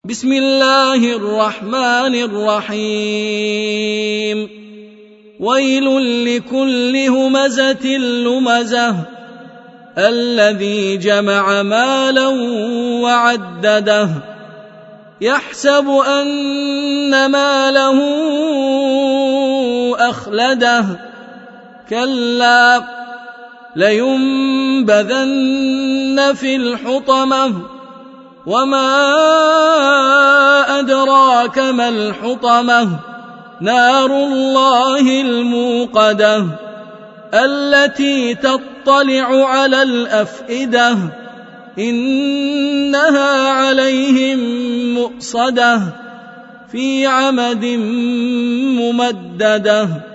بسم الله الرحمن الرحيم ويل لكل همزة لمزة الذي جمع مالا وعدده يحسب أن ماله أخلده كلا لينبذن في الحطمة وما أدراك ما الحطمة نار الله الموقدة التي تطلع على الأفئدة إنها عليهم مؤصدة في عمد ممددة.